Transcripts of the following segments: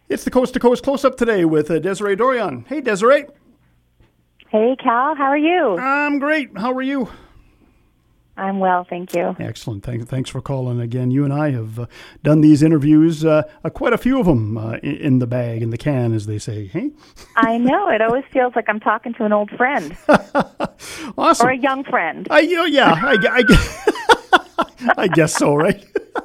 It's the Coast to Coast Close-Up today with Desiree Dorion. Hey, Desiree. Hey, Cal. How are you? I'm great. How are you? I'm well, thank you. Excellent. Thanks for calling again. You and I have done these interviews, quite a few of them in the bag, in the can, as they say. Hey? I know. It always feels like I'm talking to an old friend. Awesome. Or a young friend. I guess so, right?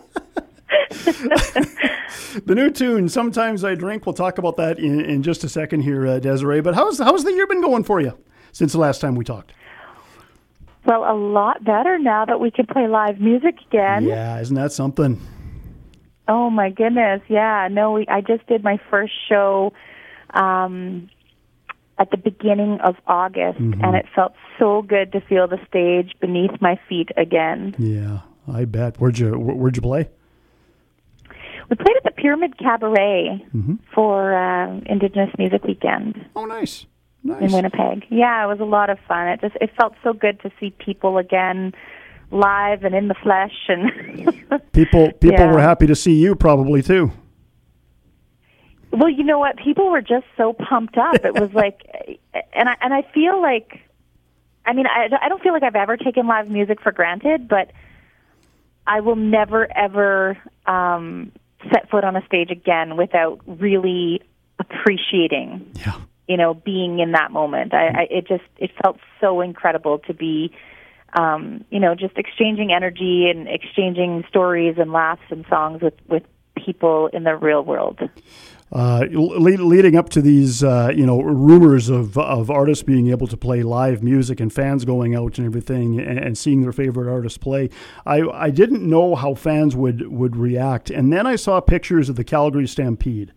The new tune, Sometimes I Drink. We'll talk about that in just a second here, Desiree. But how's the year been going for you since the last time we talked? Well, a lot better now that we can play live music again. Yeah, isn't that something? Oh, my goodness. Yeah. No, I just did my first show at the beginning of August, and it felt so good to feel the stage beneath my feet again. Yeah, I bet. Where'd you play? We played at the Pyramid Cabaret for Indigenous Music Weekend. Oh, nice. In Winnipeg. Yeah, it was a lot of fun. It felt so good to see people again live and in the flesh, and people were happy to see you probably too. Well, you know what? People were just so pumped up. It was like, and I feel like, I mean, I don't feel like I've ever taken live music for granted, but I will never ever set foot on a stage again without really appreciating. Yeah. Being in that moment. It felt so incredible to be, just exchanging energy and exchanging stories and laughs and songs with people in the real world. Leading up to these, rumors of artists being able to play live music and fans going out and everything and seeing their favorite artists play, I didn't know how fans would react. And then I saw pictures of the Calgary Stampede.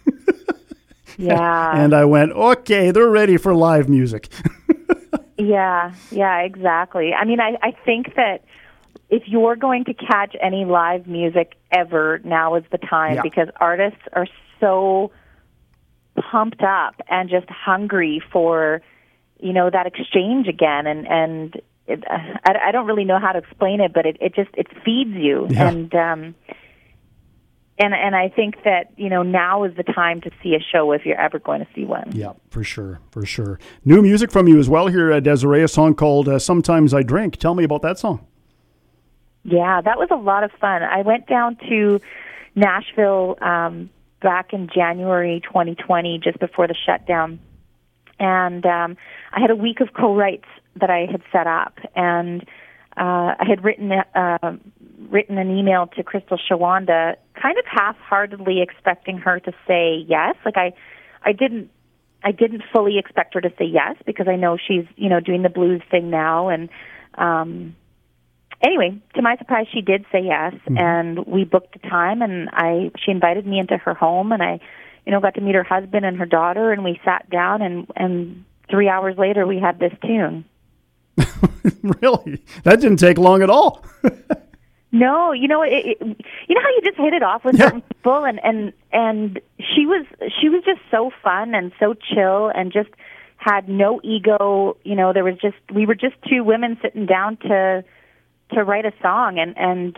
Yeah. And I went, okay, they're ready for live music. Yeah, exactly. I mean, I think that if you're going to catch any live music ever, now is the time, because artists are so pumped up and just hungry for, that exchange again. And I don't really know how to explain it, but it feeds you. Yeah. And I think that, now is the time to see a show if you're ever going to see one. Yeah, for sure. New music from you as well here, Desiree, a song called Sometimes I Drink. Tell me about that song. Yeah, that was a lot of fun. I went down to Nashville back in January 2020, just before the shutdown. And I had a week of co-writes that I had set up. And I had written an email to Crystal Shawanda, kind of half-heartedly expecting her to say yes. Like I didn't fully expect her to say yes, because I know she's doing the blues thing now. And anyway, to my surprise, she did say yes, and we booked a time. And she invited me into her home, and I got to meet her husband and her daughter, and we sat down, and 3 hours later we had this tune. Really? That didn't take long at all. No, you know how you just hit it off with certain people, and she was just so fun and so chill and just had no ego. We were just two women sitting down to write a song, and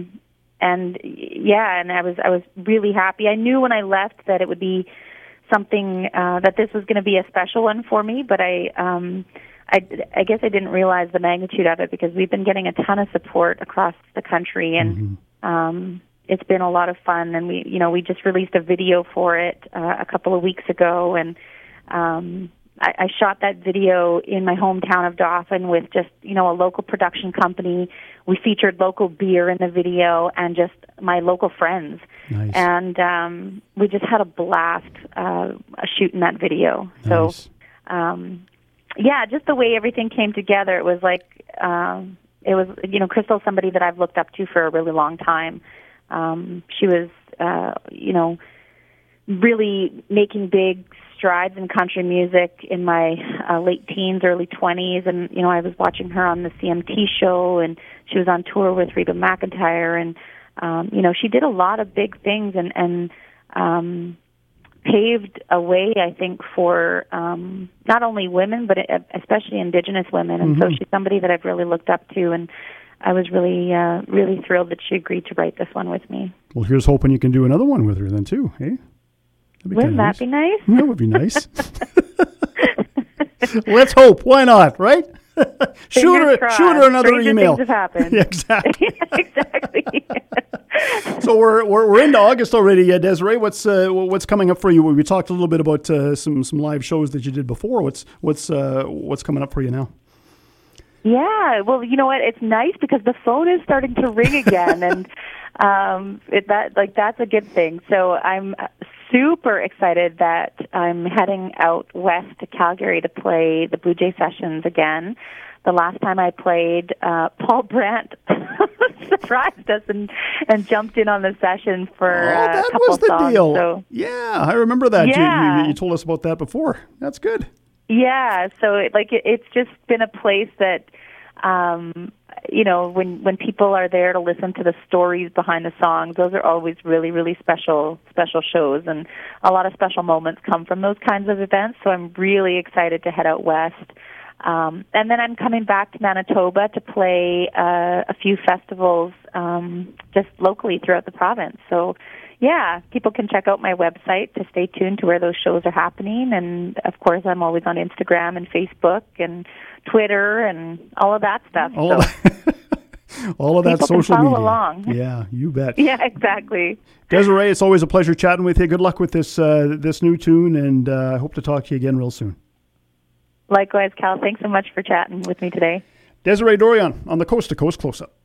I was really happy. I knew when I left that it would be something that this was going to be a special one for me, but I guess I didn't realize the magnitude of it, because we've been getting a ton of support across the country, and it's been a lot of fun. And we just released a video for it a couple of weeks ago, and I shot that video in my hometown of Dauphin with just a local production company. We featured local beer in the video and just my local friends. Nice. And we just had a blast shooting that video. Nice. So. Yeah, just the way everything came together, it was like, Crystal's somebody that I've looked up to for a really long time. She was, really making big strides in country music in my late teens, early 20s, and, I was watching her on the CMT show, and she was on tour with Reba McEntire, and, she did a lot of big things, and paved a way, I think, for not only women, but especially Indigenous women. And so she's somebody that I've really looked up to, and I was really, really thrilled that she agreed to write this one with me. Well, here's hoping you can do another one with her then, too, hey? Wouldn't that be nice? That would be nice. Let's hope. Why not, right? shoot her another Stranger email. Things have happened. Yeah, exactly. Exactly. So we're into August already, Desiree. What's coming up for you? We talked a little bit about some live shows that you did before. What's coming up for you now? Yeah, well, you know what? It's nice because the phone is starting to ring again, and that's a good thing. So I'm super excited that I'm heading out west to Calgary to play the Blue Jay Sessions again. The last time I played, Paul Brandt surprised us and jumped in on the session for a couple was the songs. deal. So, yeah, I remember that. Yeah. You told us about that before. That's good. Yeah, so it's just been a place that, when people are there to listen to the stories behind the songs, those are always really, really special shows, and a lot of special moments come from those kinds of events. So I'm really excited to head out west. And then I'm coming back to Manitoba to play a few festivals just locally throughout the province. So, yeah, people can check out my website to stay tuned to where those shows are happening. And, of course, I'm always on Instagram and Facebook and Twitter and all of that stuff. All of that social follow media. Along. Yeah, you bet. Yeah, exactly. Desiree, it's always a pleasure chatting with you. Good luck with this new tune, and I hope to talk to you again real soon. Likewise, Cal. Thanks so much for chatting with me today. Desiree Dorion on the Coast to Coast Close-Up.